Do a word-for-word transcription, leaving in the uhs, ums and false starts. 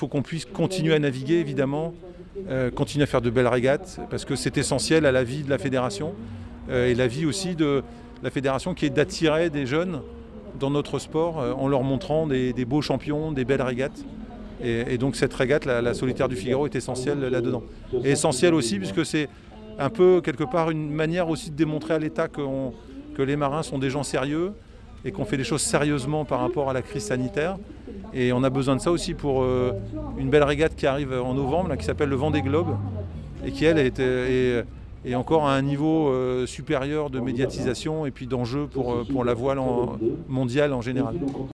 faut qu'on puisse continuer à naviguer, évidemment, euh, continuer à faire de belles régates, parce que c'est essentiel à la vie de la fédération, euh, et la vie aussi de la fédération qui est d'attirer des jeunes dans notre sport, euh, en leur montrant des, des beaux champions, des belles régates. Et, et donc cette régate, la, la Solitaire du Figaro, est essentielle là-dedans. Et essentielle aussi, puisque c'est un peu, quelque part, une manière aussi de démontrer à l'État qu'on, que les marins sont des gens sérieux, et qu'on fait les choses sérieusement par rapport à la crise sanitaire. Et on a besoin de ça aussi pour euh, une belle régate qui arrive en novembre, là, qui s'appelle le Vendée Globe, et qui, elle, est, est, est encore à un niveau euh, supérieur de médiatisation et puis d'enjeu pour, pour la voile en, mondiale en général.